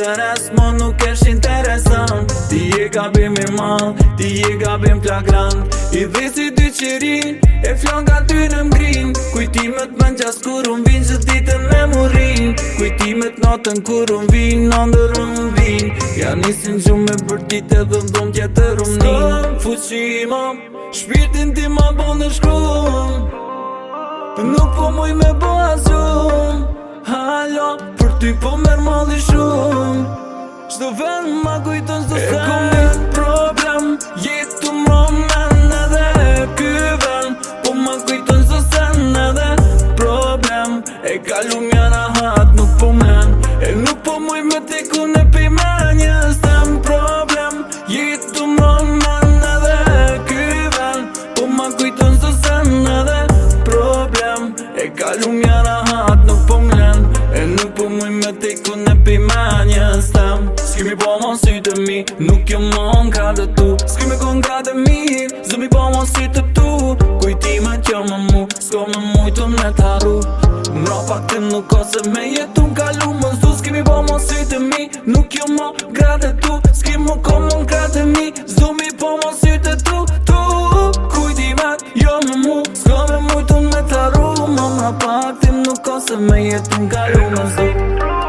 në rest mo nuk esh interesant. Ti je gabim i madh, ti je gabim flagrant. I dhesi dy qirin, e flon ka ty në mgrin. Kujtimet më në qas kur unë vin, që ditën me murin. Kujtimet natën kur unë vin, në ndër unë vin. Ja nisin gjume për dit edhe ndon tjetër unë nin. S'kam fuqima, shpirtin ti ma bo në shkrum. Nuk po muj me bo asum. Halo, për ty po merë malli shumë. Shdo vend ma kujton s'do sen. E kom një problem, jetu m'romen edhe ky vend. Po ma kujton s'do sen edhe problem. E kalu mjana hat nuk po men. E nuk po muj me teku në pejmenje. S'tem problem, jetu m'romen edhe ky vend. Po ma kujton s'do sen edhe problem. E kalu mjana hat nuk po men. E nuk po muj me teku në pejmenje. S'tem s'kemi po mon sytë mi, nuk jo mon ka dhe tu. S'kemi kon ka dhe mi, zëmi po mon sytë tu. Kujtimet jo më mu, s'ko me mujtu me t'arru. Mra pak tim nuk ka se me jetu n'kalu më zdu. S'kemi po mon sytë mi, nuk jo mon ka dhe tu. S'kemi ko mon ka dhe mi, zëmi po mon sytë tu. Kujtimet jo më mu, s'ko me mujtu me t'arru. Mra pak tim nuk ka se me jetu n'kalu më zdu.